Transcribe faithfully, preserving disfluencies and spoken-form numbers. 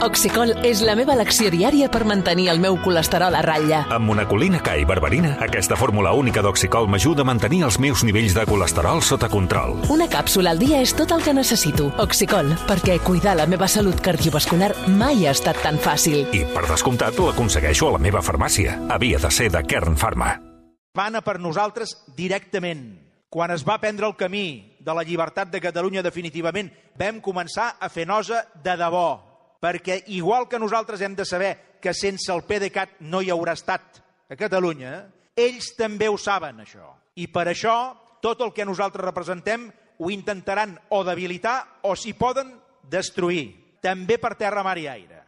Oxicol és la meva elecció diària per mantenir el meu colesterol a ratlla. Amb monacolina K i berberina, aquesta fórmula única d'Oxicol m'ajuda a mantenir els meus nivells de colesterol sota control. Una càpsula al dia és tot el que necessito. Oxicol, perquè cuidar la meva salut cardiovascular mai ha estat tan fàcil. I, per descomptat, l'aconsegueixo a la meva farmàcia. Havia de ser de Kern Pharma. Van a per nosaltres directament. Quan es va prendre el camí de la llibertat de Catalunya definitivament, vam començar a fer nosa de debò. Perquè igual que nosaltres hem de saber que sense el PDeCAT no hi haurà estat a Catalunya, ells també ho saben, això. I per això, tot el que nosaltres representem ho intentaran o debilitar o, si poden, destruir. També per terra, mar i aire.